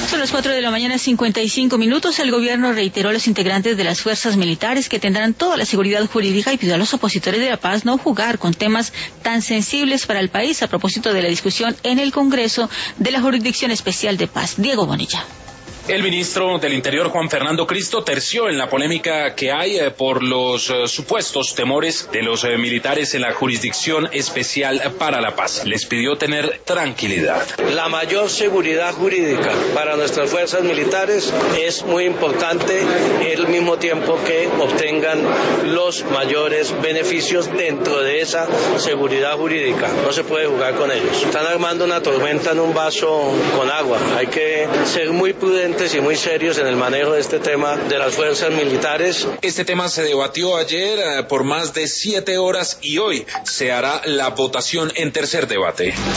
Son las 4 de la mañana, 55 minutos. El gobierno reiteró a los integrantes de las fuerzas militares que tendrán toda la seguridad jurídica y pidió a los opositores de la paz no jugar con temas tan sensibles para el país a propósito de la discusión en el Congreso de la Jurisdicción Especial de Paz. Diego Bonilla. El ministro del Interior, Juan Fernando Cristo, terció en la polémica que hay por los supuestos temores de los militares en la Jurisdicción Especial para la Paz. Les pidió tener tranquilidad. La mayor seguridad jurídica para nuestras fuerzas militares es muy importante, al mismo tiempo que obtengan los mayores beneficios dentro de esa seguridad jurídica. No se puede jugar con ellos. Están armando una tormenta en un vaso con agua. Hay que ser muy prudentes y muy serios en el manejo de este tema de las fuerzas militares. Este tema se debatió ayer por más de 7 horas y hoy se hará la votación en tercer debate.